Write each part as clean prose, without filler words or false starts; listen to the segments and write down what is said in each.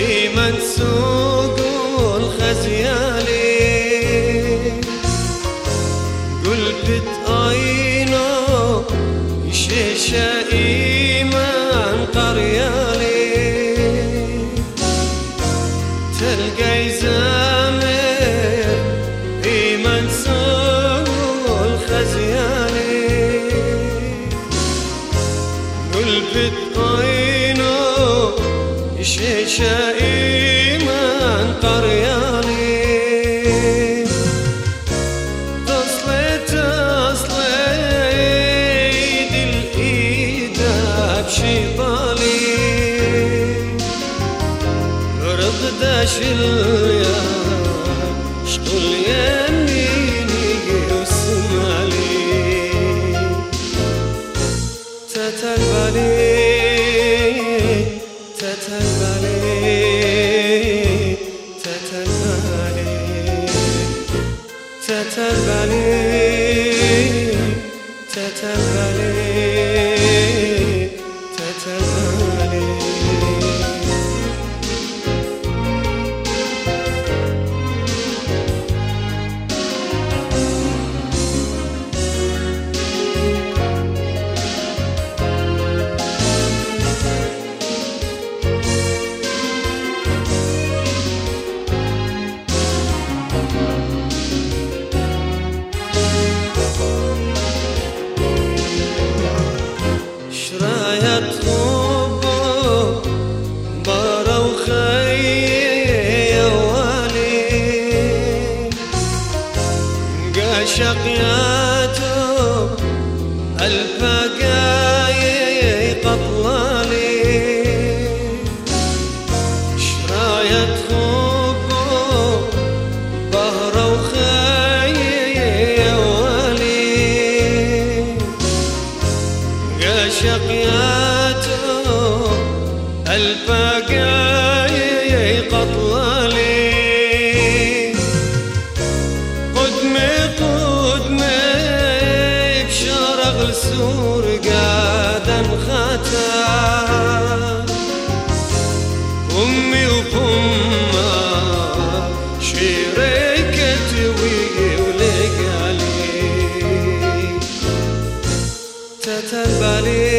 من سوق الخزيالي قلبت عينه يشيشة إيمان قريالي تلقى يزامر إيمان سوق الخزيالي قلبت عينه يشيشة إيمان قريالي تصليت ايد الايدة بشيطالي رضداش اليا شقل يميني وسمالي تتلبالي شقياته البقايا قطلالي شراية خوبه بهرة وخيا والي شقياته البقايا قطلالي سور قادم خاتم أمي وأمه شريكتي ولقالي تتلبالي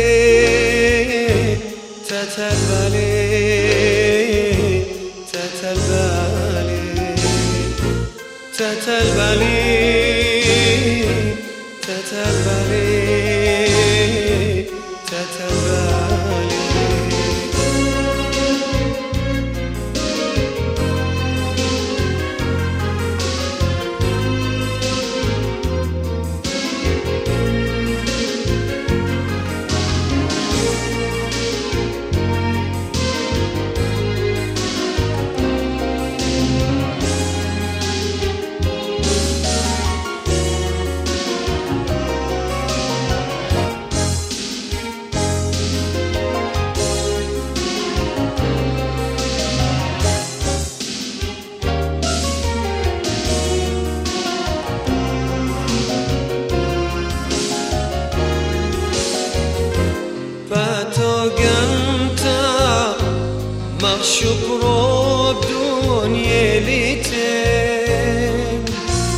مغشوب روب دنيا ليتين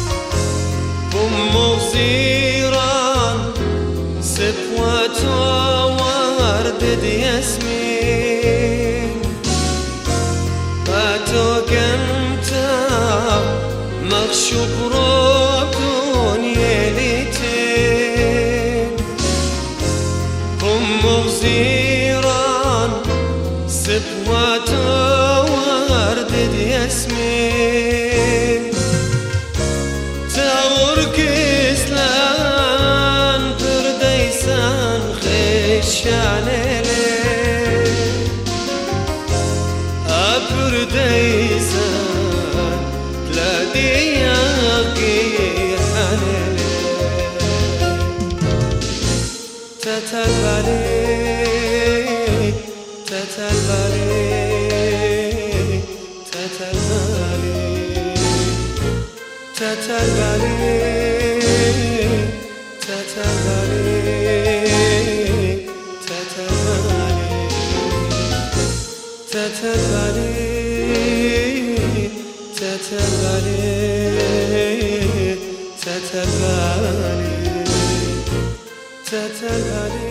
بمو زيران سبوة وردد ياسمين باتو قمتا مغشوب روب دنيا ليتين بمو زيران سبوة وردد ياسمين تاور كسلان برديسان خشان أبرديسان تلادياكي حنين تتلبالي تتلبالي تتلالي تتلالي